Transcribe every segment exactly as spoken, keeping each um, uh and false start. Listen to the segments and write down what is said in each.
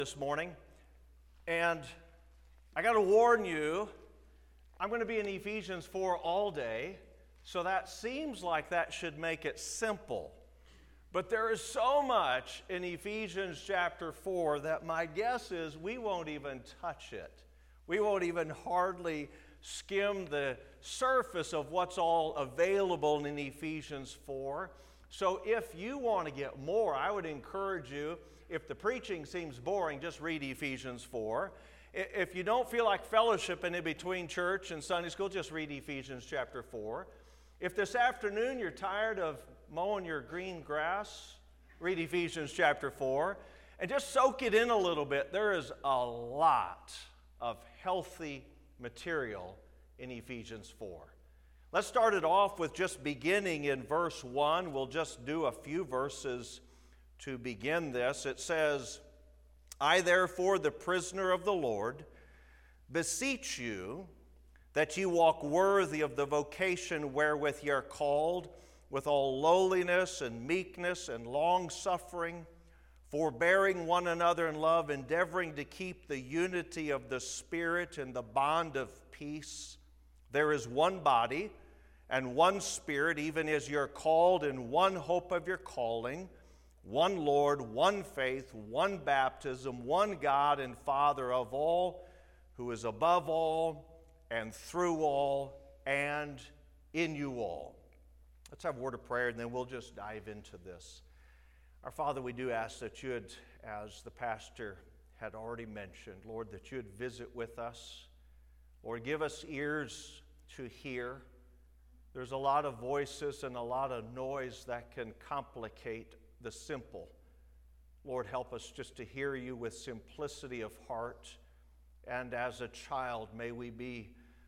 This morning, and I got to warn you, I'm going to be in Ephesians four all day, so that seems like that should make it simple. But there is so much in Ephesians chapter four that my guess is we won't even touch it. We won't even hardly skim the surface of what's all available in Ephesians four. So if you want to get more, I would encourage you, if the preaching seems boring, just read Ephesians four. If you don't feel like fellowshipping in between church and Sunday school, just read Ephesians chapter four. If this afternoon you're tired of mowing your green grass, read Ephesians chapter four. And just soak it in a little bit. There is a lot of healthy material in Ephesians four. Let's start it off with just beginning in verse one. We'll just do a few verses to begin this. It says, I therefore, the prisoner of the Lord, beseech you that ye walk worthy of the vocation wherewith ye are called, with all lowliness and meekness and long-suffering, forbearing one another in love, endeavoring to keep the unity of the Spirit in the bond of peace. There is one body and one Spirit, even as ye are called in one hope of your calling, one Lord, one faith, one baptism, one God and Father of all, who is above all and through all and in you all. Let's have a word of prayer, and then we'll just dive into this. Our Father, we do ask that you would, as the pastor had already mentioned, Lord, that you would visit with us. Lord, give us ears to hear. There's a lot of voices and a lot of noise that can complicate the simple. Lord, help us just to hear you with simplicity of heart. And as a child, may we be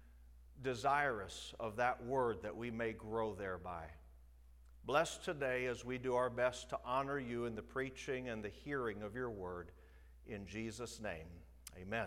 desirous of that word that we may grow thereby. Bless today as we do our best to honor you in the preaching and the hearing of your word. In Jesus' name, amen.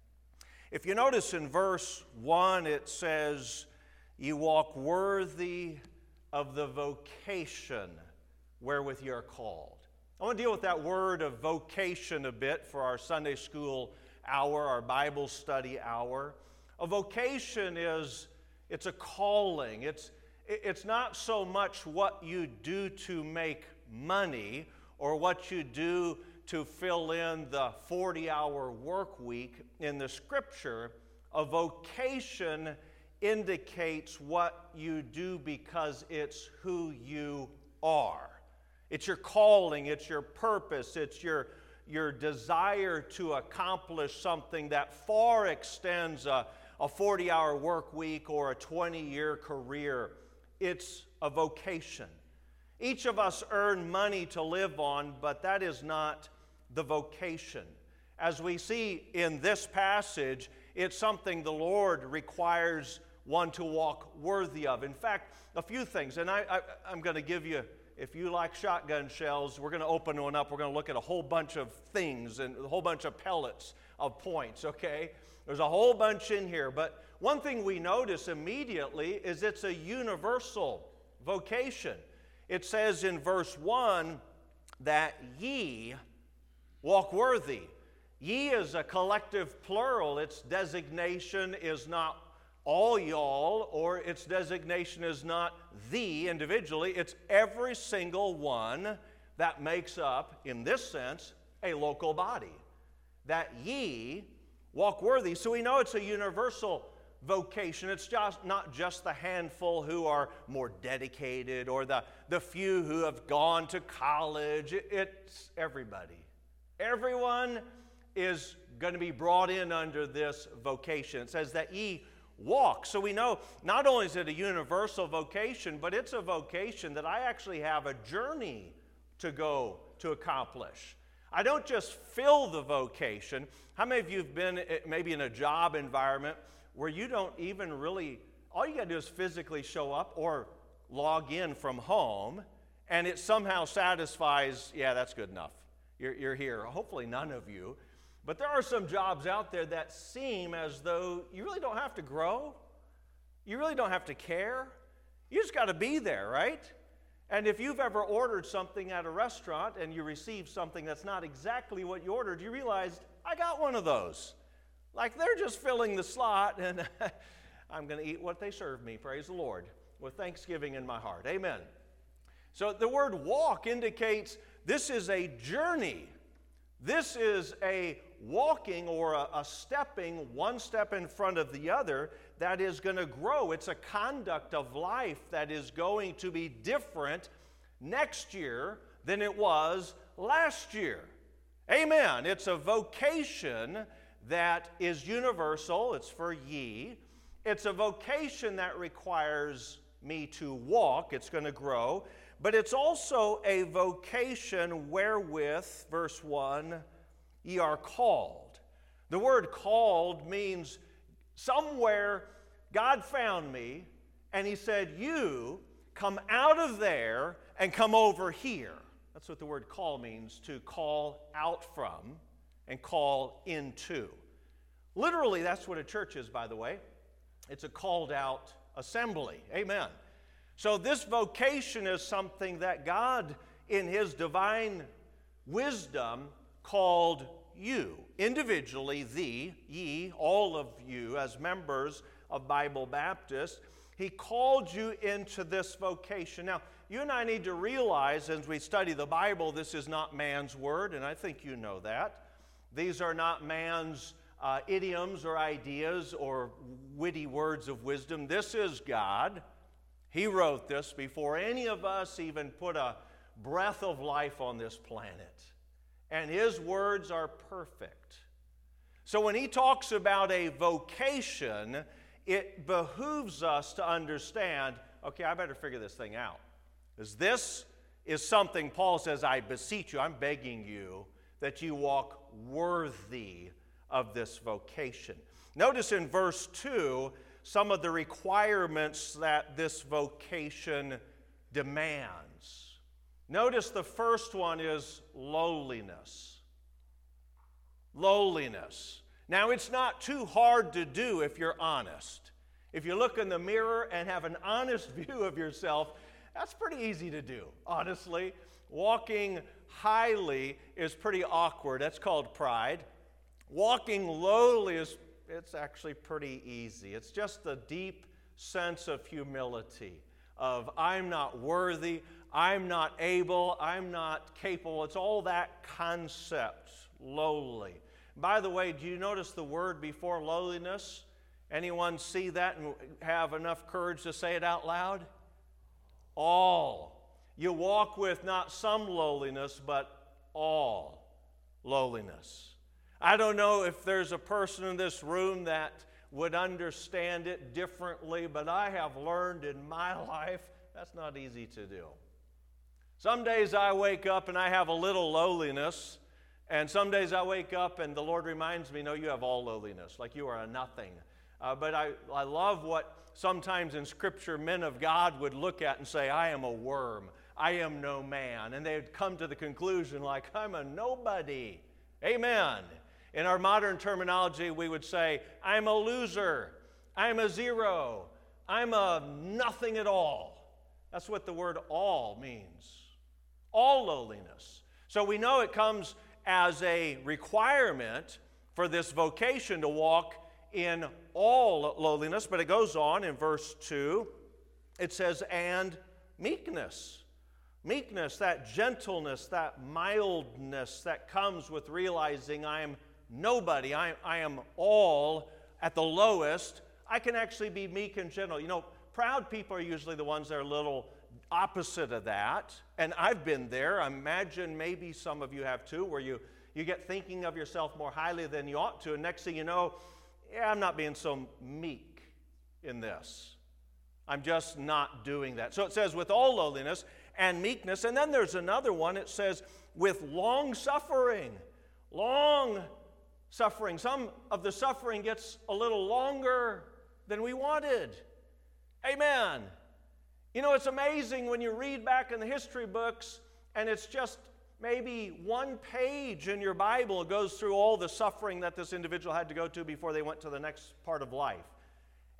If you notice in verse one, it says, ye walk worthy of the vocation wherewith ye are called. I want to deal with that word of vocation a bit for our Sunday school hour, our Bible study hour. A vocation is, it's a calling. It's, it's not so much what you do to make money or what you do to fill in the forty-hour work week in the Scripture. A vocation indicates what you do because it's who you are. It's your calling, it's your purpose, it's your, your desire to accomplish something that far extends a, a forty-hour work week or a twenty-year career. It's a vocation. Each of us earn money to live on, but that is not the vocation. As we see in this passage, it's something the Lord requires one to walk worthy of. In fact, a few things, and I, I, I'm going to give you, if you like shotgun shells, we're going to open one up. We're going to look at a whole bunch of things and a whole bunch of pellets of points, okay? There's a whole bunch in here, but one thing we notice immediately is it's a universal vocation. It says in verse one that ye walk worthy. Ye is a collective plural. Its designation is not all y'all, or its designation is not the individually. It's every single one that makes up, in this sense, a local body. That ye walk worthy. So we know it's a universal vocation. It's just not just the handful who are more dedicated or the, the few who have gone to college. It, it's everybody. Everyone is going to be brought in under this vocation. It says that ye walk. So we know not only is it a universal vocation, but it's a vocation that I actually have a journey to go to accomplish. I don't just fill the vocation. How many of you have been maybe in a job environment where you don't even really, all you got to do is physically show up or log in from home, and it somehow satisfies, yeah, that's good enough. You're, you're here. Hopefully none of you. But there are some jobs out there that seem as though you really don't have to grow. You really don't have to care. You just got to be there, right? And if you've ever ordered something at a restaurant and you receive something that's not exactly what you ordered, you realize, I got one of those. Like they're just filling the slot, and I'm going to eat what they serve me, praise the Lord, with thanksgiving in my heart. Amen. So the word walk indicates this is a journey. This is a walking or a, a stepping, one step in front of the other, that is going to grow. It's a conduct of life that is going to be different next year than it was last year. Amen. It's a vocation that is universal. It's for ye. It's a vocation that requires me to walk. It's going to grow. But it's also a vocation wherewith, verse one, ye are called. The word called means somewhere God found me and he said, you come out of there and come over here. That's what the word call means, to call out from and call into. Literally, that's what a church is, by the way. It's a called out assembly. Amen. So this vocation is something that God, in his divine wisdom, called you, individually, thee, ye, all of you, as members of Bible Baptist. He called you into this vocation. Now, you and I need to realize as we study the Bible, this is not man's word, and I think you know that. These are not man's uh, idioms or ideas or witty words of wisdom. This is God. He wrote this before any of us even put a breath of life on this planet. And his words are perfect. So when he talks about a vocation, it behooves us to understand, okay, I better figure this thing out. Because this is something Paul says, I beseech you, I'm begging you, that you walk worthy of this vocation. Notice in verse two, some of the requirements that this vocation demands. Notice the first one is lowliness. Lowliness. Now, it's not too hard to do if you're honest. If you look in the mirror and have an honest view of yourself, that's pretty easy to do, honestly. Walking highly is pretty awkward. That's called pride. Walking lowly is it's actually pretty easy. It's just a deep sense of humility, of I'm not worthy, I'm not able, I'm not capable. It's all that concept, lowly. By the way, do you notice the word before lowliness? Anyone see that and have enough courage to say it out loud? All. You walk with not some lowliness, but all lowliness. I don't know if there's a person in this room that would understand it differently, but I have learned in my life that's not easy to do. Some days I wake up and I have a little lowliness, and some days I wake up and the Lord reminds me, no, you have all lowliness, like you are a nothing. Uh, but I, I love what sometimes in Scripture men of God would look at and say, I am a worm, I am no man. And they'd come to the conclusion like, I'm a nobody. Amen. In our modern terminology, we would say, I'm a loser, I'm a zero, I'm a nothing at all. That's what the word all means. All lowliness. So we know it comes as a requirement for this vocation to walk in all lowliness, but it goes on in verse two. It says, and meekness. Meekness, that gentleness, that mildness that comes with realizing I am nobody, I, I am all at the lowest. I can actually be meek and gentle. You know, proud people are usually the ones that are a little opposite of that. And I've been there. I imagine maybe some of you have too, where you, you get thinking of yourself more highly than you ought to. And next thing you know, yeah, I'm not being so meek in this. I'm just not doing that. So it says with all lowliness and meekness. And then there's another one. It says with long suffering. Long suffering. Some of the suffering gets a little longer than we wanted. Amen. You know, it's amazing when you read back in the history books and it's just maybe one page in your Bible. It goes through all the suffering that this individual had to go to before they went to the next part of life.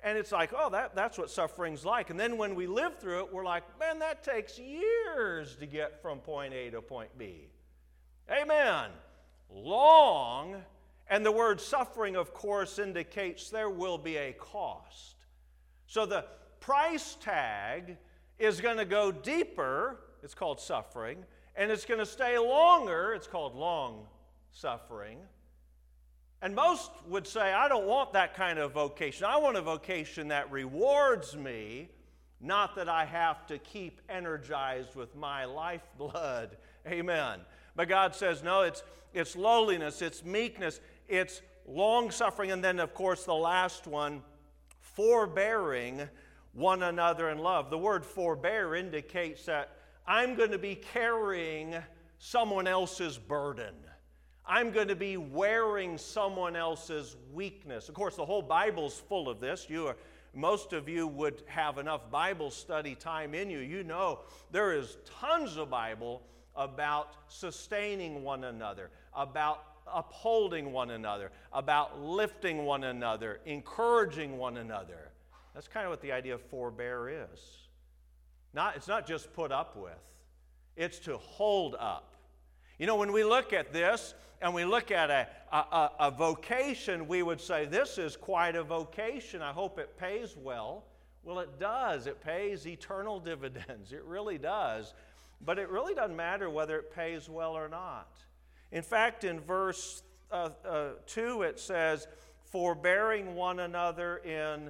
And it's like, oh, that, that's what suffering's like. And then when we live through it, we're like, man, that takes years to get from point A to point B. Amen. Long, and the word suffering, of course, indicates there will be a cost. So the price tag is going to go deeper, it's called suffering, and it's going to stay longer, it's called long suffering. And most would say, I don't want that kind of vocation. I want a vocation that rewards me, not that I have to keep energized with my lifeblood. Amen. But God says, no, it's, it's lowliness, it's meekness, it's long-suffering, and then, of course, the last one, forbearing one another in love. The word forbear indicates that I'm going to be carrying someone else's burden. I'm going to be wearing someone else's weakness. Of course, the whole Bible's full of this. You are, most of you would have enough Bible study time in you. You know there is tons of Bible about sustaining one another, about upholding one another, about lifting one another, encouraging one another. That's kind of what the idea of forbear is. Not, it's not just put up with. It's to hold up. You know, when we look at this and we look at a, a, a vocation, we would say, this is quite a vocation. I hope it pays well. Well, it does. It pays eternal dividends. It really does. But it really doesn't matter whether it pays well or not. In fact, in verse uh, uh, two, it says, forbearing one another in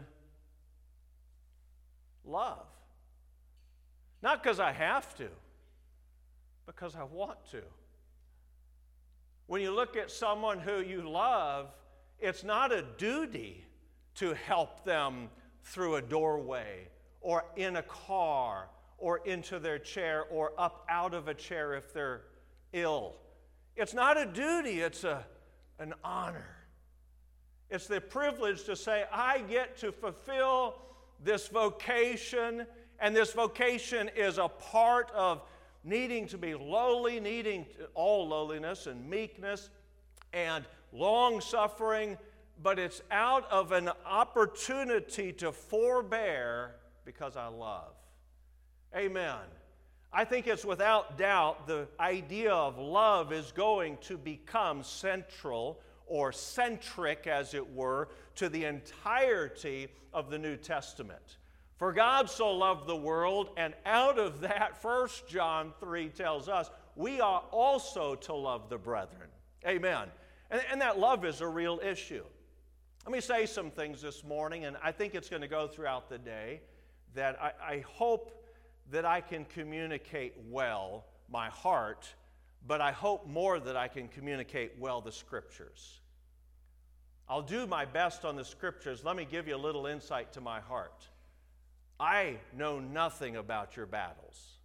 love. Not because I have to, because I want to. When you look at someone who you love, it's not a duty to help them through a doorway or in a car or into their chair or up out of a chair if they're ill. It's not a duty, it's a, an honor. It's the privilege to say, I get to fulfill this vocation, and this vocation is a part of needing to be lowly, needing all lowliness and meekness and long-suffering, but it's out of an opportunity to forbear because I love. Amen. I think it's without doubt the idea of love is going to become central or centric, as it were, to the entirety of the New Testament. For God so loved the world, and out of that, First John three tells us, we are also to love the brethren. Amen. And, and that love is a real issue. Let me say some things this morning, and I think it's going to go throughout the day, that I, I hope that I can communicate well my heart, but I hope more that I can communicate well the Scriptures. I'll do my best on the Scriptures. Let me give you a little insight to my heart. I know nothing about your battles.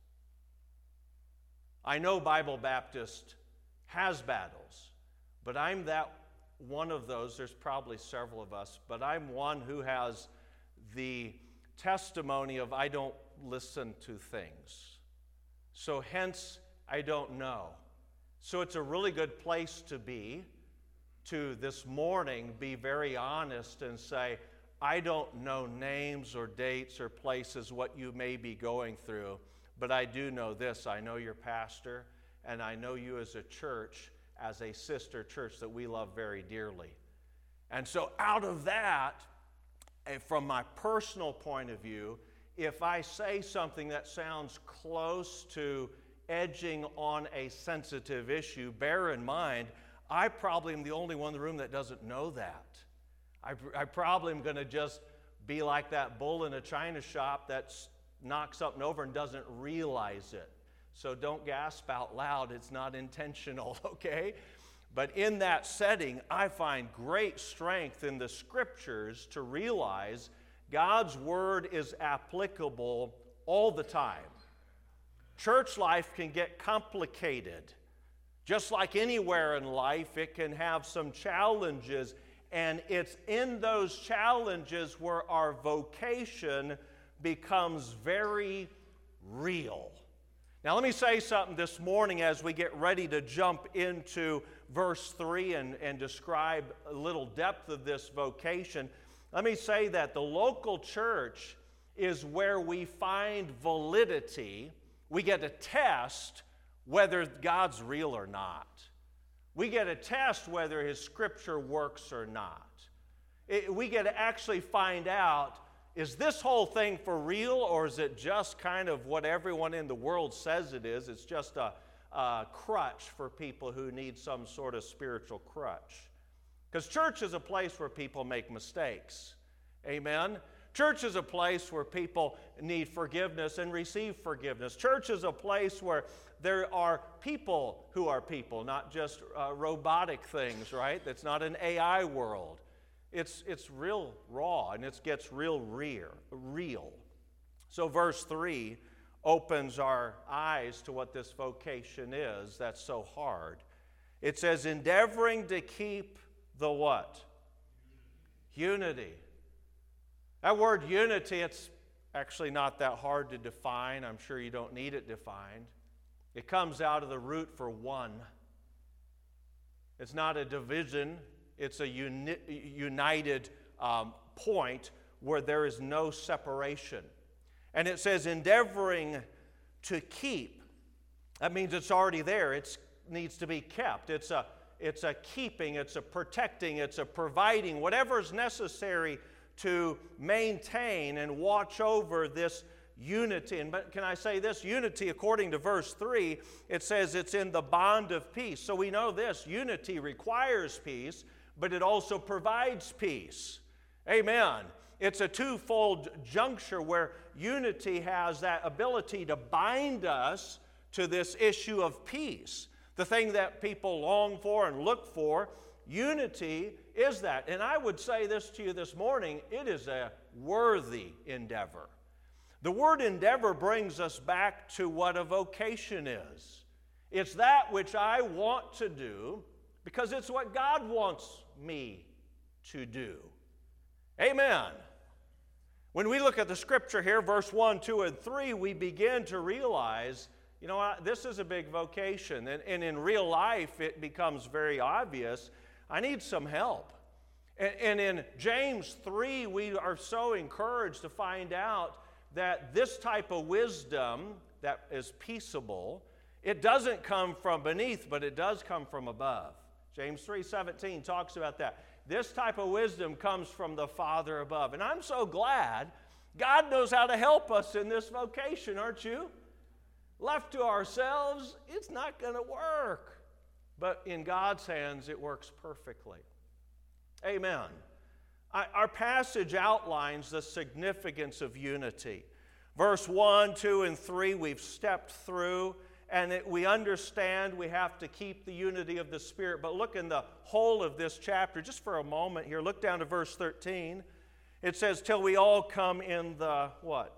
I know Bible Baptist has battles, but I'm that one of those. There's probably several of us, but I'm one who has the testimony of I don't listen to things. So hence, I don't know. So it's a really good place to be, to this morning be very honest and say, I don't know names or dates or places what you may be going through, but I do know this. I know your pastor, and I know you as a church, as a sister church that we love very dearly. And so out of that, from my personal point of view, if I say something that sounds close to edging on a sensitive issue, bear in mind, I probably am the only one in the room that doesn't know that. I, I probably am going to just be like that bull in a china shop that knocks something over and doesn't realize it. So don't gasp out loud. It's not intentional, okay? But in that setting, I find great strength in the Scriptures to realize God's Word is applicable all the time. Church life can get complicated. Just like anywhere in life, it can have some challenges, and it's in those challenges where our vocation becomes very real. Now let me say something this morning as we get ready to jump into verse three and, and describe a little depth of this vocation. Let me say that the local church is where we find validity. We get to test whether God's real or not. We get to test whether His Scripture works or not. It, we get to actually find out, is this whole thing for real, or is it just kind of what everyone in the world says it is? It's just a, a crutch for people who need some sort of spiritual crutch. Because church is a place where people make mistakes. Amen? Church is a place where people need forgiveness and receive forgiveness. Church is a place where there are people who are people, not just uh, robotic things, right? It's not an A I world. It's, it's real raw, and it gets real real, real. So verse three opens our eyes to what this vocation is that's so hard. It says, endeavoring to keep the what? Unity. That word unity, it's actually not that hard to define. I'm sure you don't need it defined. It comes out of the root for one. It's not a division. It's a uni- united um, point where there is no separation. And it says endeavoring to keep. That means it's already there. It needs to be kept. It's a, it's a keeping, it's a protecting, it's a providing, whatever is necessary to maintain and watch over this unity. And but can I say this? Unity, according to verse three, it says it's in the bond of peace. So we know this. Unity requires peace, but it also provides peace. Amen. It's a twofold juncture where unity has that ability to bind us to this issue of peace, the thing that people long for and look for. Unity is that. And I would say this to you this morning, it is a worthy endeavor. The word endeavor brings us back to what a vocation is. It's that which I want to do because it's what God wants me to do. Amen. When we look at the scripture here, verse one, two, and three, we begin to realize, you know what, this is a big vocation. And, and in real life, it becomes very obvious. I need some help. And, and in James three, we are so encouraged to find out that this type of wisdom that is peaceable, it doesn't come from beneath, but it does come from above. James three seventeen talks about that. This type of wisdom comes from the Father above. And I'm so glad God knows how to help us in this vocation, aren't you? Left to ourselves, it's not going to work. But in God's hands, it works perfectly. Amen. I, our passage outlines the significance of unity. Verse one, two, and three, we've stepped through, and it, we understand we have to keep the unity of the Spirit. But look in the whole of this chapter, just for a moment here. Look down to verse thirteen. It says, till we all come in the what?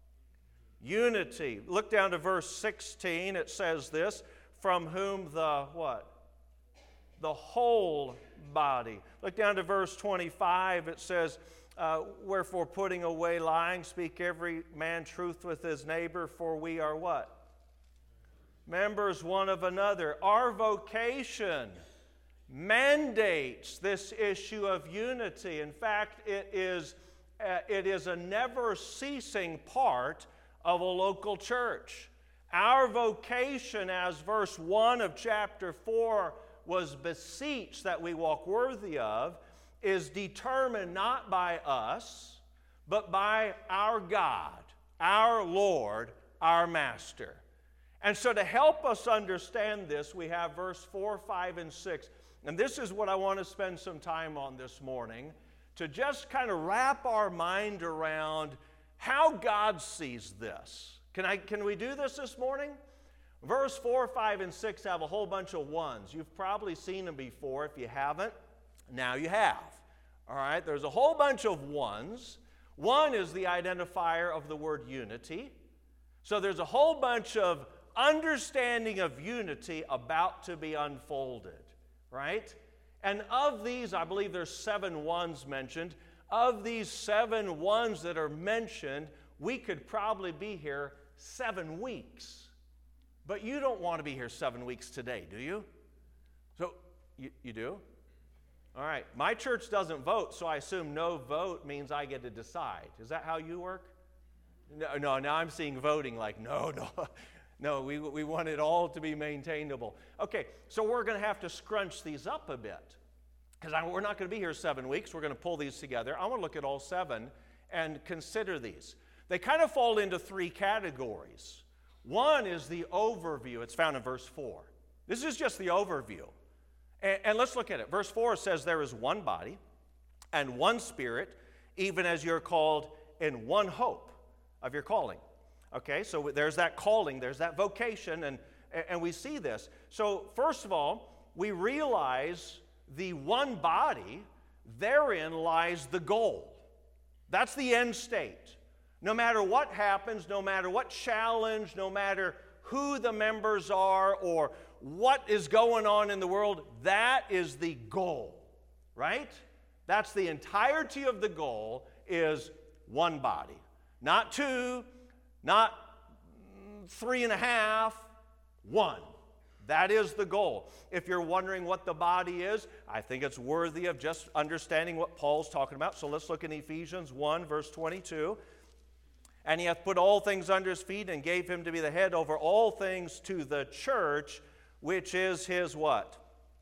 Unity. Look down to verse sixteen. It says this, from whom the what? The whole body. Look down to verse twenty-five. It says, uh, wherefore putting away lying, speak every man truth with his neighbor, for we are what? Members one of another. Our vocation mandates this issue of unity. In fact, it is, uh, it is a never-ceasing part of a local church. Our vocation, as verse one of chapter four was beseech that we walk worthy of, is determined not by us, but by our God, our Lord, our Master. And so to help us understand this, we have verse four, five, and six. And this is what I want to spend some time on this morning, to just kind of wrap our mind around how God sees this. Can I, can we do this this morning? Verse four, five, and six have a whole bunch of ones. You've probably seen them before. If you haven't, now you have. All right, there's a whole bunch of ones. One is the identifier of the word unity. So there's a whole bunch of understanding of unity about to be unfolded, right? And of these, I believe there's seven ones mentioned. Of these seven ones that are mentioned, we could probably be here seven weeks. But you don't want to be here seven weeks today, do you? So, you, you do? All right. My church doesn't vote, so I assume no vote means I get to decide. Is that how you work? No, no, now I'm seeing voting like, no, no. No, we, we want it all to be maintainable. Okay, so we're going to have to scrunch these up a bit. Because we're not going to be here seven weeks. We're going to pull these together. I want to look at all seven and consider these. They kind of fall into three categories. One is the overview. It's found in verse four. This is just the overview. And, and let's look at it. Verse four says, there is one body and one Spirit, even as you're called in one hope of your calling. Okay, so there's that calling, there's that vocation, and, and we see this. So first of all, we realize the one body, therein lies the goal. That's the end state. No matter what happens, no matter what challenge, no matter who the members are or what is going on in the world, that is the goal, right? That's the entirety of the goal, is one body. Not two, not three and a half, one. That is the goal. If you're wondering what the body is, I think it's worthy of just understanding what Paul's talking about. So let's look in Ephesians one, verse twenty-two. And he hath put all things under his feet and gave him to be the head over all things to the church, which is his what?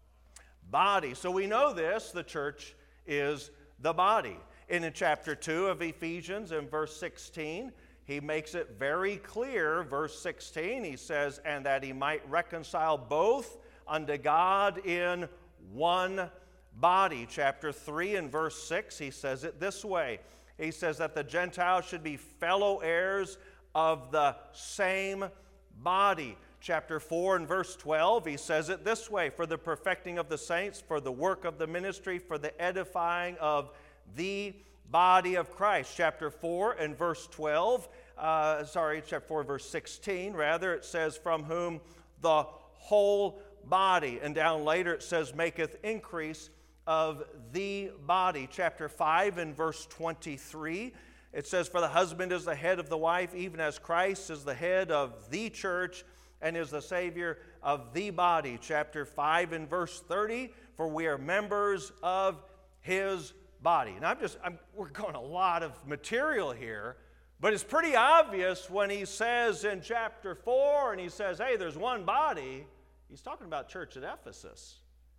Body. So we know this, the church is the body. And in chapter two of Ephesians, in verse sixteen, he makes it very clear, verse sixteen, he says, and that he might reconcile both unto God in one body. Chapter three and verse six, he says it this way. He says that the Gentiles should be fellow heirs of the same body. Chapter four and verse twelve, he says it this way, for the perfecting of the saints, for the work of the ministry, for the edifying of the body of Christ. Chapter four and verse twelve, uh, sorry, chapter four, verse sixteen, rather, it says, from whom the whole body, and down later it says, maketh increase of the body. Chapter five and verse twenty-three, it says, for the husband is the head of the wife, even as Christ is the head of the church, and is the Savior of the body. Chapter five and verse thirty, for we are members of his body. And I'm just, I'm, we're going a lot of material here, but it's pretty obvious when he says in chapter four, and he says, hey, there's one body, he's talking about church at Ephesus.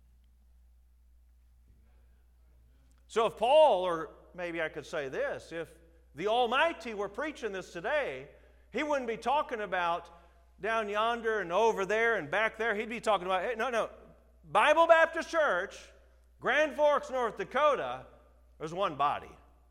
So if Paul, or maybe I could say this, if the Almighty were preaching this today, he wouldn't be talking about down yonder and over there and back there. He'd be talking about, hey, no, no, Bible Baptist Church, Grand Forks, North Dakota, there's one body.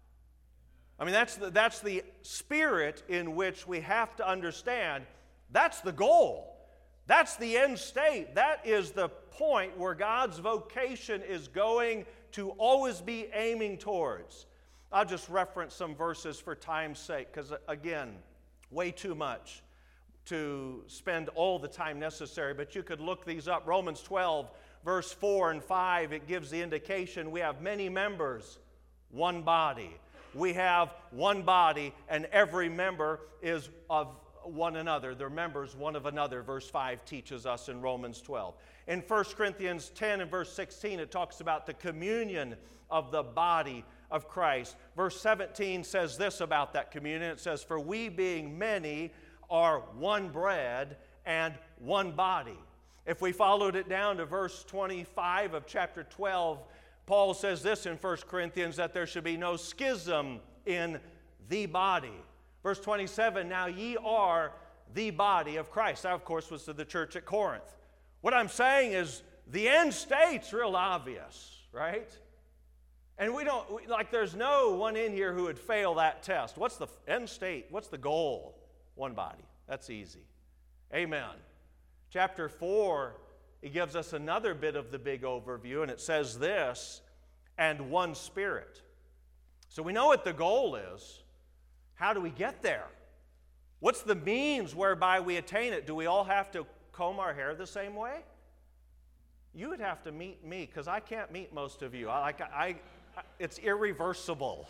I mean, that's the, that's the spirit in which we have to understand. That's the goal. That's the end state. That is the point where God's vocation is going to always be aiming towards. I'll just reference some verses for time's sake, because, again, way too much to spend all the time necessary, but you could look these up. Romans twelve, verse four and five, it gives the indication we have many members, one body. We have one body, and every member is of one another. They're members one of another, verse five teaches us in Romans twelve. In First Corinthians ten and verse sixteen, it talks about the communion of the body of Christ. Verse seventeen says this about that communion. It says, for we being many are one bread and one body. If we followed it down to verse twenty-five of chapter twelve, Paul says this in First Corinthians, that there should be no schism in the body. Verse twenty-seven, now ye are the body of Christ. That, of course, was to the church at Corinth. What I'm saying is the end state's real obvious, right? And we don't, we, like there's no one in here who would fail that test. What's the end state? What's the goal? One body. That's easy. Amen. Chapter four, it gives us another bit of the big overview, and it says this, and one Spirit. So we know what the goal is. How do we get there? What's the means whereby we attain it? Do we all have to comb our hair the same way? You would have to meet me, because I can't meet most of you. I, like I, I, it's irreversible.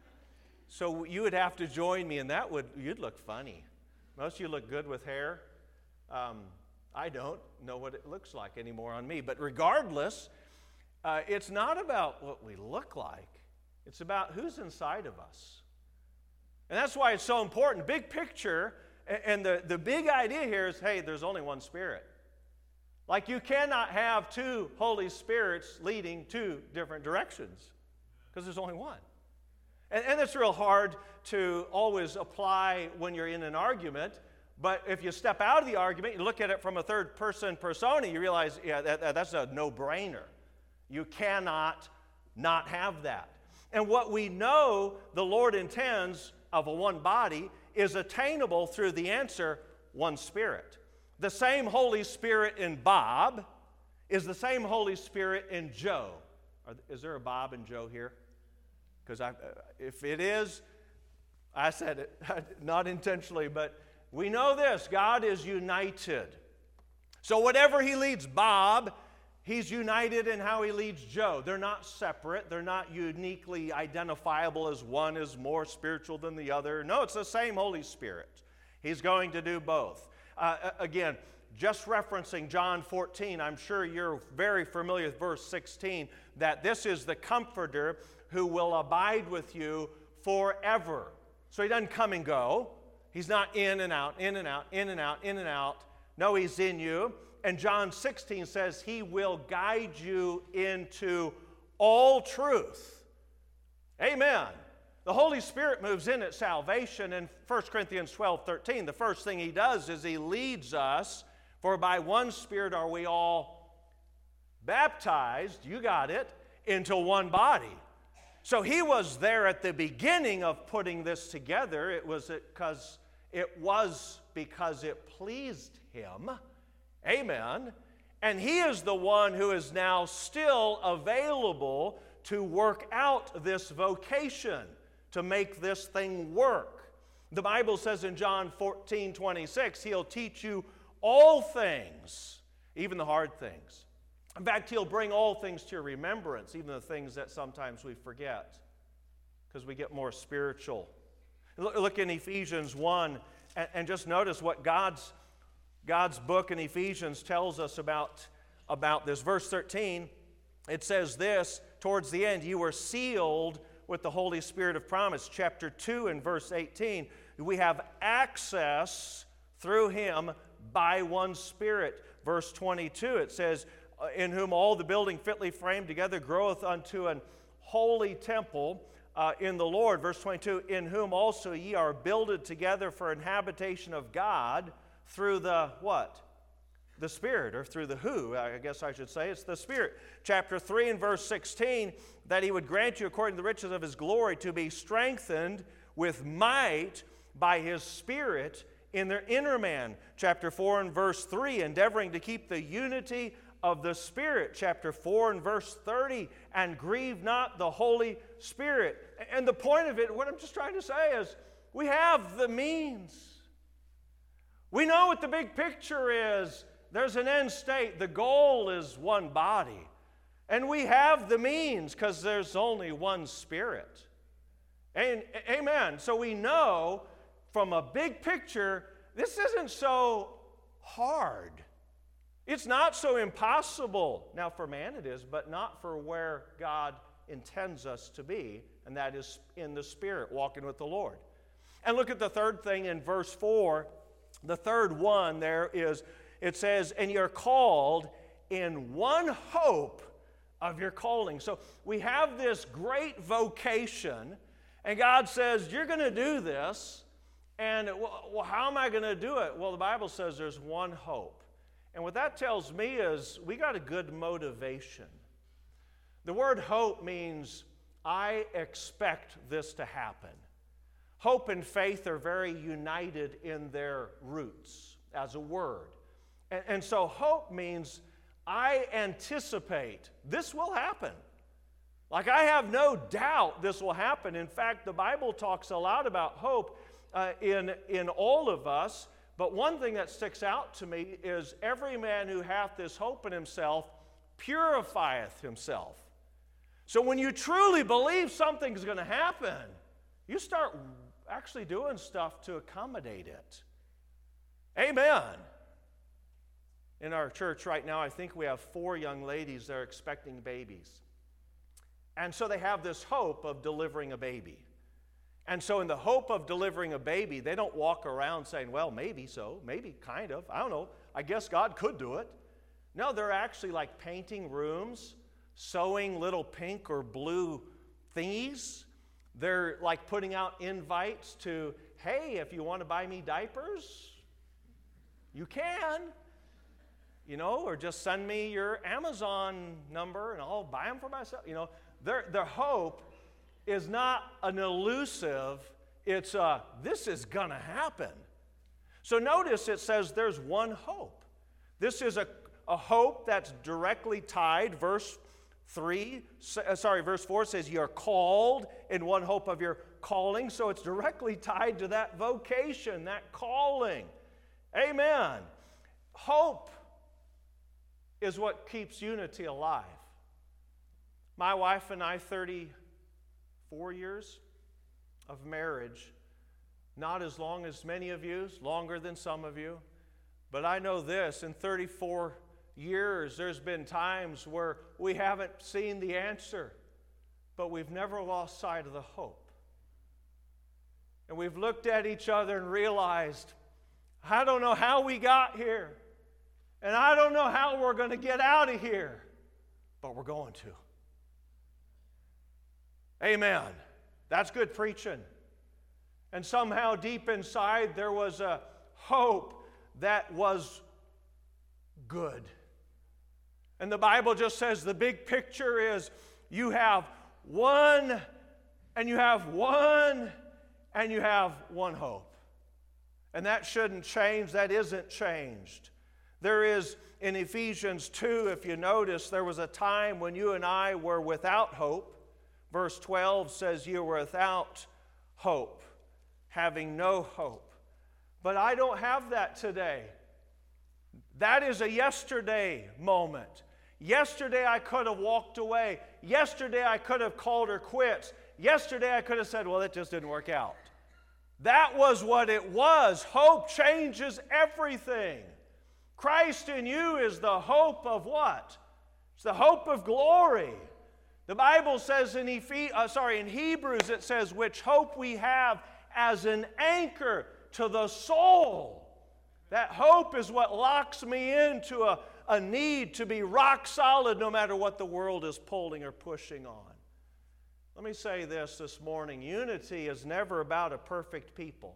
So you would have to join me, and that would, you'd look funny. Most of you look good with hair. Um, I don't know what it looks like anymore on me. But regardless, Uh, it's not about what we look like. It's about who's inside of us. And that's why it's so important. Big picture, and the, the big idea here is, hey, there's only one Spirit. Like you cannot have two Holy Spirits leading two different directions because there's only one. And, and it's real hard to always apply when you're in an argument. But if you step out of the argument, you look at it from a third-person persona, you realize, yeah, that, that, that's a no-brainer. You cannot not have that. And what we know the Lord intends of a one body is attainable through the answer, one Spirit. The same Holy Spirit in Bob is the same Holy Spirit in Joe. Are, is there a Bob and Joe here? Because if it is, I said it, not intentionally, but we know this, God is united. So whatever he leads Bob, he's united in how he leads Joe. They're not separate. They're not uniquely identifiable as one is more spiritual than the other. No, it's the same Holy Spirit. He's going to do both. Uh, again, just referencing John fourteen, I'm sure you're very familiar with verse sixteen, that this is the Comforter who will abide with you forever. So he doesn't come and go. He's not in and out, in and out, in and out, in and out. No, he's in you. And John sixteen says he will guide you into all truth. Amen. The Holy Spirit moves in at salvation. In First Corinthians twelve thirteen, the first thing he does is he leads us, for by one Spirit are we all baptized, you got it, into one body. So he was there at the beginning of putting this together. It was because it was because it pleased him. Amen. And he is the one who is now still available to work out this vocation, to make this thing work. The Bible says in John fourteen twenty-six, he'll teach you all things, even the hard things. In fact, he'll bring all things to your remembrance, even the things that sometimes we forget, because we get more spiritual. Look in Ephesians one, and just notice what God's, God's book in Ephesians tells us about, about this. Verse thirteen, it says this, towards the end, you were sealed with the Holy Spirit of promise. Chapter two and verse eighteen, we have access through him by one Spirit. Verse twenty-two, it says, in whom all the building fitly framed together groweth unto an holy temple uh, in the Lord. Verse twenty-two, in whom also ye are builded together for an habitation of God through the what? The Spirit, or through the who, I guess I should say. It's the Spirit. Chapter three and verse sixteen, that he would grant you according to the riches of his glory to be strengthened with might by his Spirit in their inner man. Chapter four and verse three, endeavoring to keep the unity of the Spirit. Chapter four and verse thirty, and grieve not the Holy Spirit. And the point of it, what I'm just trying to say is, we have the means. We know what the big picture is. There's an end state. The goal is one body. And we have the means because there's only one Spirit. And, amen. So we know from a big picture, this isn't so hard. It's not so impossible. Now, for man it is, but not for where God intends us to be, and that is in the Spirit, walking with the Lord. And look at the third thing in verse four. The third one there is, it says, and you're called in one hope of your calling. So we have this great vocation, and God says, you're going to do this. And, well, how am I going to do it? Well, the Bible says there's one hope. And what that tells me is we got a good motivation. The word hope means I expect this to happen. Hope and faith are very united in their roots as a word. And, and so hope means I anticipate this will happen. Like I have no doubt this will happen. In fact, the Bible talks a lot about hope uh, in, in all of us. But one thing that sticks out to me is every man who hath this hope in himself purifieth himself. So when you truly believe something's going to happen, you start actually doing stuff to accommodate it. Amen. In our church right now, I think we have four young ladies that are expecting babies. And so they have this hope of delivering a baby. And so in the hope of delivering a baby, they don't walk around saying, well, maybe so, maybe kind of, I don't know, I guess God could do it. No, they're actually like painting rooms, sewing little pink or blue thingies. They're like putting out invites to, hey, if you want to buy me diapers, you can. You know, or just send me your Amazon number and I'll buy them for myself. You know, their, their hope is not an elusive, it's a, this is going to happen. So notice it says there's one hope. This is a, a hope that's directly tied. Verse three, sorry, verse four says you're called in one hope of your calling. So it's directly tied to that vocation, that calling. Amen. Hope is what keeps unity alive. My wife and I, thirty-four years of marriage, not as long as many of you, longer than some of you, but I know this, in thirty-four years, there's been times where we haven't seen the answer, but we've never lost sight of the hope. And we've looked at each other and realized, I don't know how we got here. And I don't know how we're going to get out of here, but we're going to. Amen. That's good preaching. And somehow deep inside there was a hope that was good. And the Bible just says the big picture is you have one, and you have one, and you have one hope. And that shouldn't change. That isn't changed. There is, in Ephesians two, if you notice, there was a time when you and I were without hope. Verse twelve says you were without hope, having no hope. But I don't have that today. That is a yesterday moment. Yesterday I could have walked away. Yesterday I could have called her quits. Yesterday I could have said, well, it just didn't work out. That was what it was. Hope changes everything. Christ in you is the hope of what? It's the hope of glory. The Bible says in, Ephes- uh, sorry, in Hebrews, it says, which hope we have as an anchor to the soul. That hope is what locks me into a, a need to be rock solid no matter what the world is pulling or pushing on. Let me say this this morning. Unity is never about a perfect people.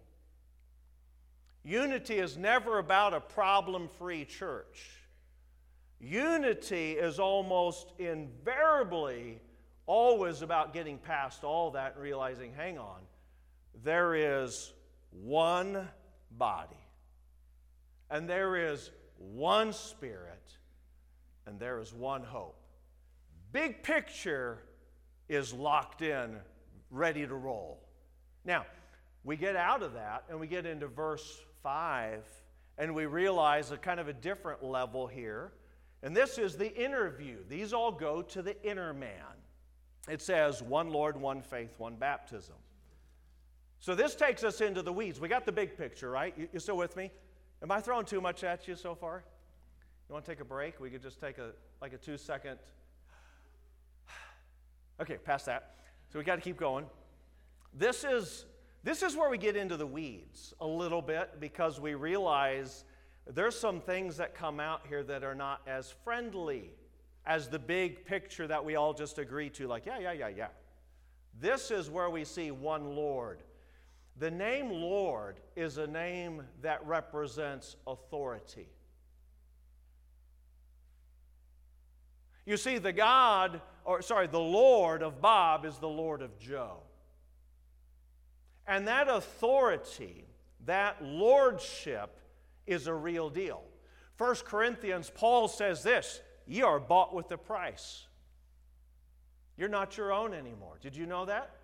Unity is never about a problem-free church. Unity is almost invariably always about getting past all that and realizing, hang on, there is one body, and there is one Spirit, and there is one hope. Big picture is locked in, ready to roll. Now, we get out of that and we get into verse five, and we realize a kind of a different level here. And this is the inner view. These all go to the inner man. It says, one Lord, one faith, one baptism. So this takes us into the weeds. We got the big picture, right? You, you still with me? Am I throwing too much at you so far? You want to take a break? We could just take a like a two-second. Okay, past that. So we got to keep going. This is this is where we get into the weeds a little bit, because we realize there's some things that come out here that are not as friendly as the big picture that we all just agree to, like, yeah, yeah, yeah, yeah. This is where we see one Lord. The name Lord is a name that represents authority. You see, the God, or sorry, the Lord of Bob is the Lord of Joe. And that authority, that lordship, is a real deal. First Corinthians, Paul says this, ye are bought with a price. You're not your own anymore. Did you know that?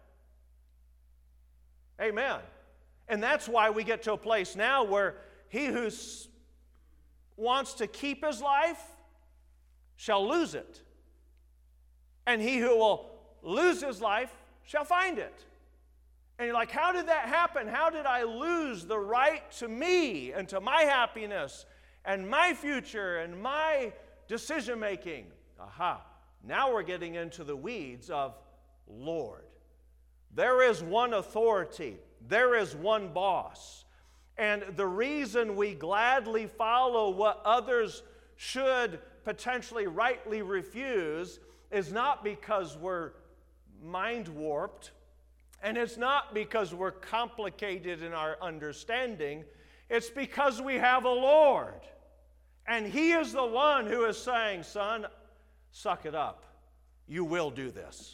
Amen. And that's why we get to a place now where he who wants to keep his life shall lose it. And he who will lose his life shall find it. And you're like, how did that happen? How did I lose the right to me and to my happiness and my future and my decision making. Aha. Now we're getting into the weeds of Lord. There is one authority. There is one boss. And the reason we gladly follow what others should potentially rightly refuse is not because we're mind warped, and it's not because we're complicated in our understanding. It's because we have a Lord. And He is the one who is saying, son, suck it up. You will do this.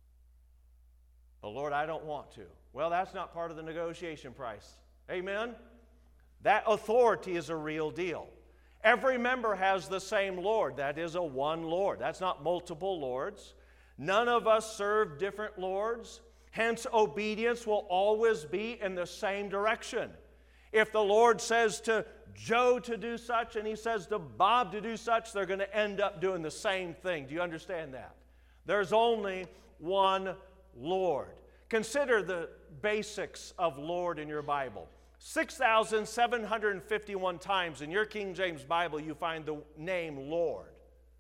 But Lord, I don't want to. Well, that's not part of the negotiation price. Amen? That authority is a real deal. Every member has the same Lord. That is a one Lord. That's not multiple lords. None of us serve different lords. Hence, obedience will always be in the same direction. If the Lord says to Joe to do such and He says to Bob to do such, they're going to end up doing the same thing. Do you understand that? There's only one Lord. Consider the basics of Lord in your Bible. six thousand seven hundred fifty-one times in your King James Bible you find the name Lord.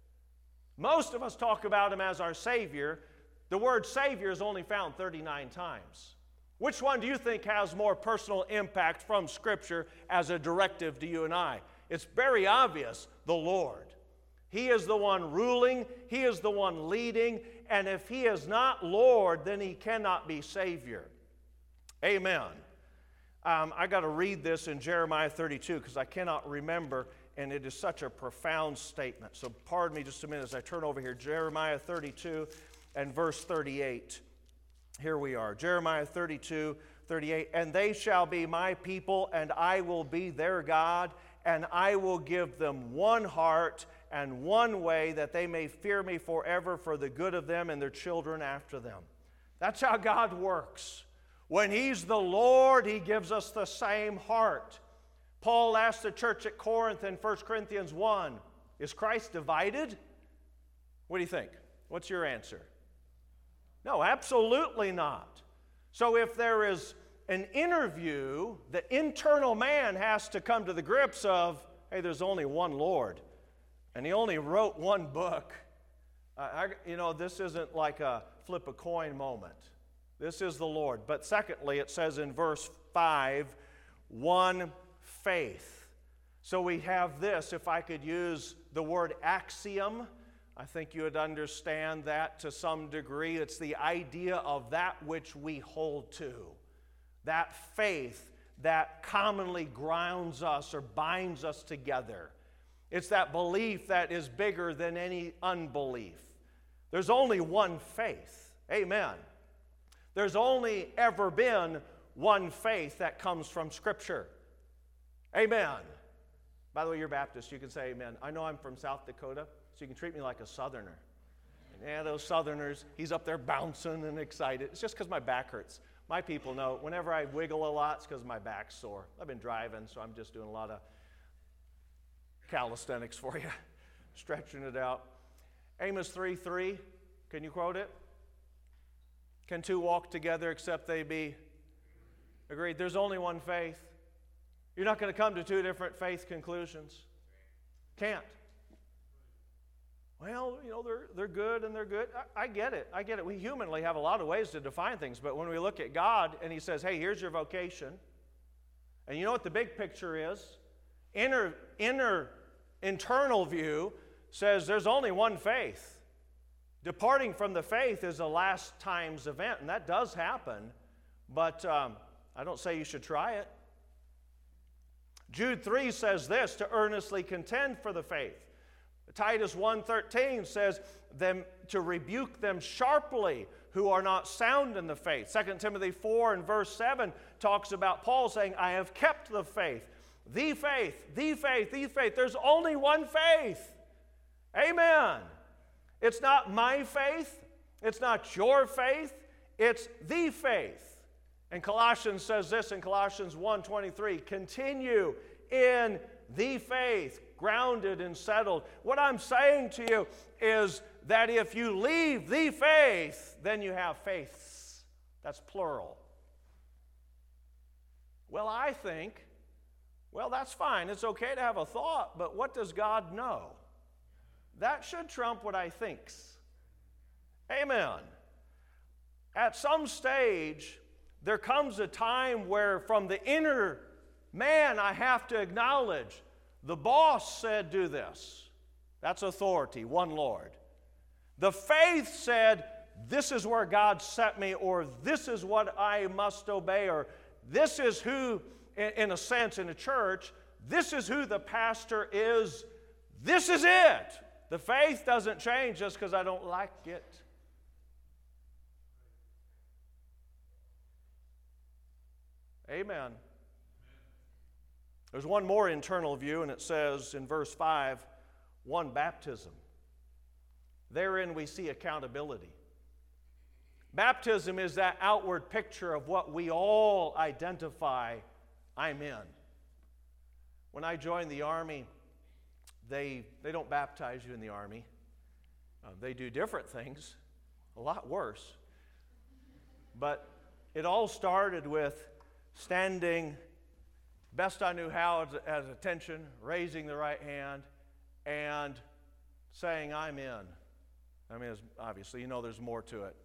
Most of us talk about Him as our Savior. The word Savior is only found thirty-nine times. Which one do you think has more personal impact from Scripture as a directive to you and I? It's very obvious, the Lord. He is the one ruling, He is the one leading, and if He is not Lord, then He cannot be Savior. Amen. Um, I got to read this in Jeremiah thirty-two because I cannot remember, and it is such a profound statement. So pardon me just a minute as I turn over here. Jeremiah thirty-two and verse thirty-eight. Here we are. Jeremiah thirty-two, thirty-eight. And they shall be my people, and I will be their God, and I will give them one heart and one way, that they may fear me forever for the good of them and their children after them. That's how God works. When He's the Lord, He gives us the same heart. Paul asked the church at Corinth in First Corinthians one, is Christ divided? What do you think? What's your answer? No, absolutely not. So if there is an interview, the internal man has to come to the grips of, hey, there's only one Lord, and He only wrote one book. I, I, you know, this isn't like a flip a coin moment. This is the Lord. But secondly, it says in verse five, one faith. So we have this, if I could use the word axiom, I think you would understand that to some degree. It's the idea of that which we hold to. That faith that commonly grounds us or binds us together. It's that belief that is bigger than any unbelief. There's only one faith. Amen. There's only ever been one faith that comes from Scripture. Amen. By the way, you're Baptist. You can say amen. I know I'm from South Dakota, so you can treat me like a Southerner. And yeah, those Southerners, he's up there bouncing and excited. It's just because my back hurts. My people know whenever I wiggle a lot, it's because my back's sore. I've been driving, so I'm just doing a lot of calisthenics for you, stretching it out. Amos three three, can you quote it? Can two walk together except they be agreed? There's only one faith. You're not going to come to two different faith conclusions. Can't. Well, you know, they're, they're good and they're good. I, I get it. I get it. We humanly have a lot of ways to define things, but when we look at God and He says, hey, here's your vocation, and you know what the big picture is? Inner, inner, internal view says there's only one faith. Departing from the faith is a last times event, and that does happen, but um, I don't say you should try it. Jude three says this, to earnestly contend for the faith. Titus one thirteen says them to rebuke them sharply who are not sound in the faith. Second Timothy four and verse seven talks about Paul saying, I have kept the faith. The faith, the faith, the faith. There's only one faith. Amen. It's not my faith. It's not your faith. It's the faith. And Colossians says this in Colossians one twenty-three, continue in the faith, grounded and settled. What I'm saying to you is that if you leave the faith, then you have faiths. That's plural. Well, I think Well, that's fine. It's okay to have a thought, but what does God know? That should trump what I thinks. Amen. At some stage, there comes a time where from the inner man I have to acknowledge, the boss said do this. That's authority, one Lord. The faith said, this is where God set me, or this is what I must obey, or this is who, in a sense, in a church, this is who the pastor is. This is it. The faith doesn't change just because I don't like it. Amen. There's one more internal view, and it says in verse five, one baptism. Therein we see accountability. Baptism is that outward picture of what we all identify, I'm in. When I joined the Army, they, they don't baptize you in the Army. Uh, they do different things, a lot worse. But it all started with standing best I knew how as, as attention, raising the right hand, and saying, I'm in. I mean, obviously, you know there's more to it.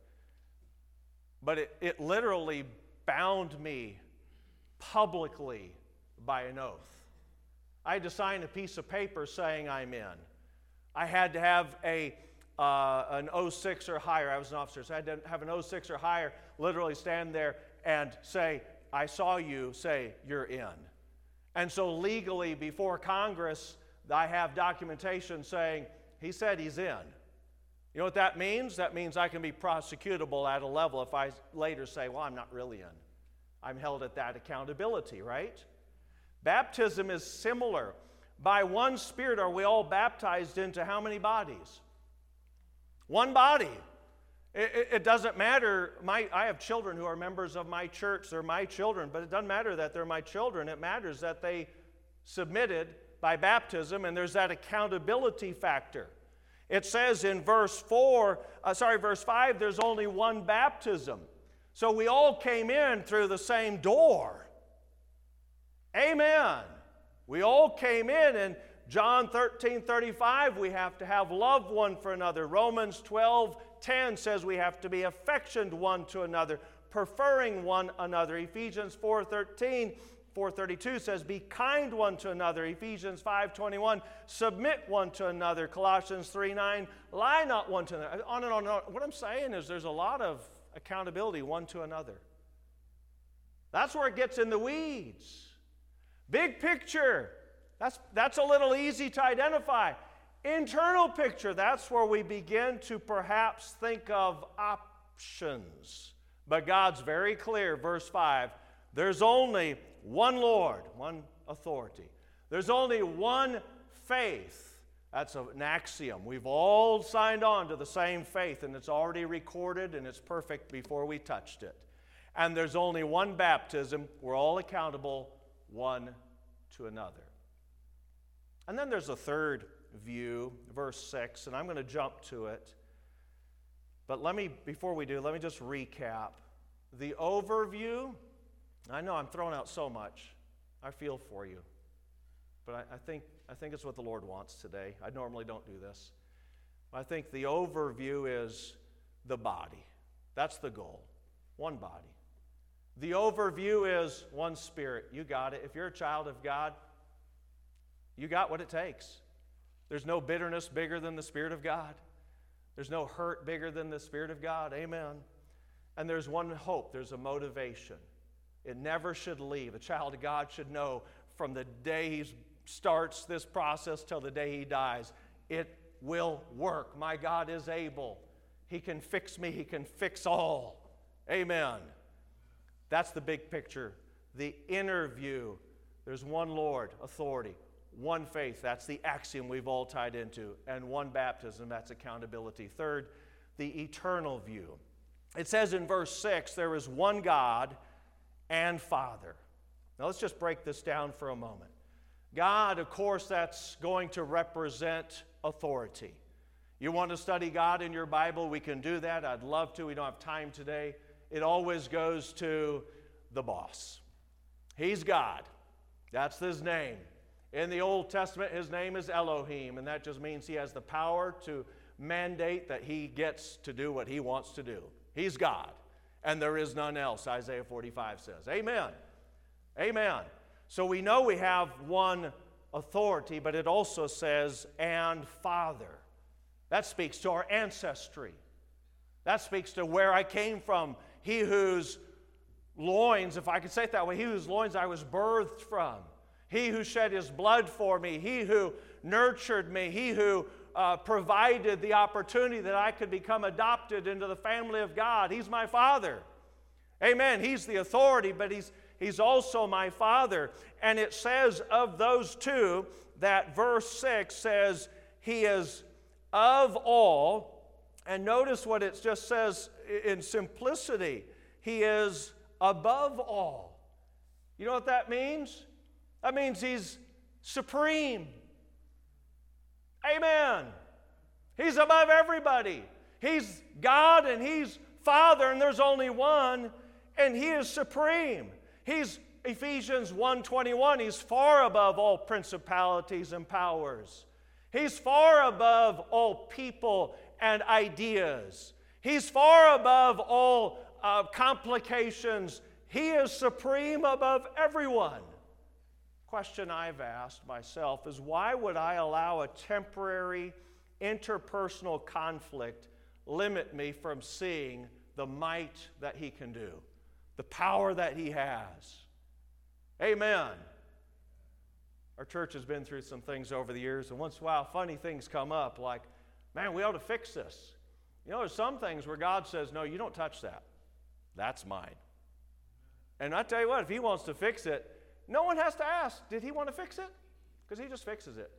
But it, it literally bound me publicly by an oath. I had to sign a piece of paper saying I'm in. I had to have a uh, an oh six or higher. I was an officer, so I had to have an oh six or higher, literally stand there and say, I saw you, say, you're in. And so legally, before Congress, I have documentation saying, he said he's in. You know what that means? That means I can be prosecutable at a level if I later say, well, I'm not really in. I'm held at that accountability, right? Baptism is similar. By one Spirit are we all baptized into how many bodies? One body. It, it, it doesn't matter. My, I have children who are members of my church. They're my children, but it doesn't matter that they're my children. It matters that they submitted by baptism, and there's that accountability factor. It says in verse four, uh, sorry, verse five, there's only one baptism. So we all came in through the same door. Amen. We all came in, and John thirteen thirty-five, we have to have love one for another. Romans twelve ten says we have to be affectioned one to another, preferring one another. Ephesians four thirteen, four thirty-two says, be kind one to another. Ephesians five twenty-one, submit one to another. Colossians three nine, lie not one to another. On and on and on. What I'm saying is there's a lot of accountability one to another. That's where it gets in the weeds. Big picture, that's, that's a little easy to identify. Internal picture, that's where we begin to perhaps think of options. But God's very clear, verse five, there's only one Lord, one authority. There's only one faith. That's an axiom. We've all signed on to the same faith, and it's already recorded, and it's perfect before we touched it. And there's only one baptism. We're all accountable one to another. And then there's a third view, verse six, and I'm going to jump to it. But let me, before we do, let me just recap. The overview, I know I'm throwing out so much. I feel for you. But I, I think I think it's what the Lord wants today. I normally don't do this. I think the overview is the body. That's the goal. One body. The overview is one Spirit. You got it. If you're a child of God, you got what it takes. There's no bitterness bigger than the Spirit of God. There's no hurt bigger than the Spirit of God. Amen. And there's one hope. There's a motivation. It never should leave. A child of God should know from the day he starts this process till the day he dies, it will work. My God is able. He can fix me. He can fix all. Amen. That's the big picture. The inner view, there's one Lord, authority, one faith, that's the axiom we've all tied into, and one baptism, that's accountability. Third, the eternal view. It says in verse six, there is one God and Father. Now let's just break this down for a moment. God, of course, that's going to represent authority. You want to study God in your Bible, we can do that. I'd love to. We don't have time today. It always goes to the boss. He's God. That's his name. In the Old Testament, his name is Elohim, and that just means he has the power to mandate that he gets to do what he wants to do. He's God, and there is none else, Isaiah forty-five says. Amen. Amen. So we know we have one authority, but it also says, and Father. That speaks to our ancestry. That speaks to where I came from. He whose loins, if I could say it that way, he whose loins I was birthed from. He who shed his blood for me. He who nurtured me. He who uh, provided the opportunity that I could become adopted into the family of God. He's my Father. Amen. He's the authority, but he's, he's also my Father. And it says of those two that verse six says, he is of all. And notice what it just says in simplicity. He is above all. You know what that means? That means he's supreme. Amen. He's above everybody. He's God and he's Father, and there's only one, and he is supreme. He's, Ephesians one twenty-one, he's far above all principalities and powers. He's far above all people and ideas. He's far above all uh, complications. He is supreme above everyone. Question I've asked myself is, why would I allow a temporary interpersonal conflict limit me from seeing the might that he can do, the power that he has? Amen. Our church has been through some things over the years, and once in a while funny things come up like, man, we ought to fix this. You know, there's some things where God says, no, you don't touch that. That's mine. And I tell you what, if he wants to fix it, no one has to ask, did he want to fix it? Because he just fixes it.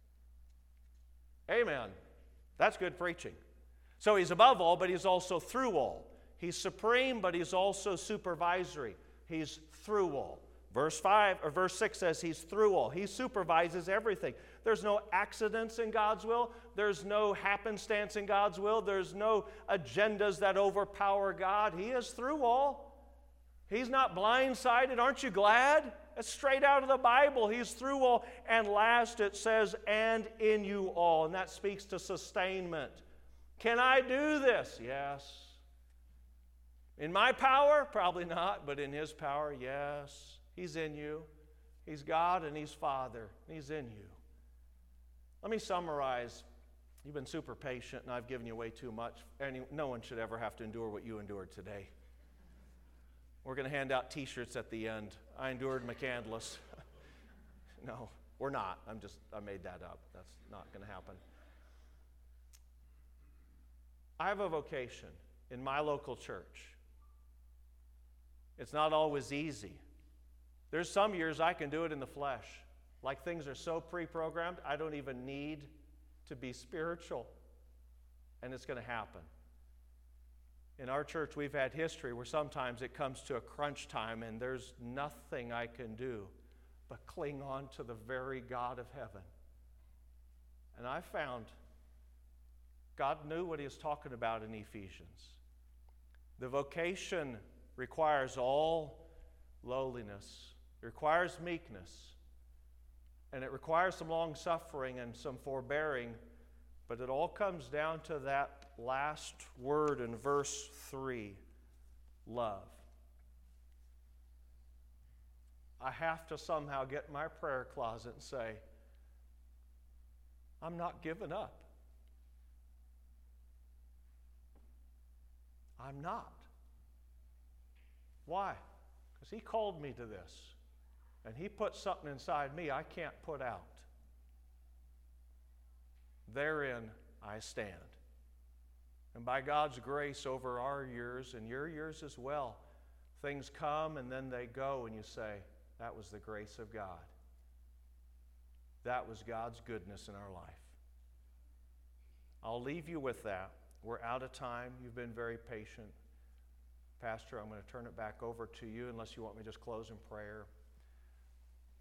Amen. That's good preaching. So he's above all, but he's also through all. He's supreme, but he's also supervisory. He's through all. Verse five or verse six says he's through all. He supervises everything. There's no accidents in God's will. There's no happenstance in God's will. There's no agendas that overpower God. He is through all. He's not blindsided. Aren't you glad? That's straight out of the Bible. He's through all. And last it says, and in you all. And that speaks to sustainment. Can I do this? Yes. In my power? Probably not, but in his power, yes. He's in you. He's God and he's Father. He's in you. Let me summarize. You've been super patient and I've given you way too much. Any, no one should ever have to endure what you endured today. We're going to hand out t-shirts at the end. I endured McCandless. No, we're not. I'm just, I made that up. That's not going to happen. I have a vocation in my local church. It's not always easy. There's some years I can do it in the flesh. Like things are so pre-programmed, I don't even need to be spiritual. And it's going to happen. In our church, we've had history where sometimes it comes to a crunch time and there's nothing I can do but cling on to the very God of heaven. And I found God knew what he was talking about in Ephesians. The vocation requires all lowliness. It requires meekness. And it requires some long-suffering and some forbearing. But it all comes down to that last word in verse three, love. I have to somehow get in my prayer closet and say, I'm not giving up. I'm not. Why? Because he called me to this. And he put something inside me I can't put out. Therein I stand. And by God's grace over our years and your years as well, things come and then they go and you say, that was the grace of God. That was God's goodness in our life. I'll leave you with that. We're out of time. You've been very patient. Pastor, I'm going to turn it back over to you unless you want me to just close in prayer.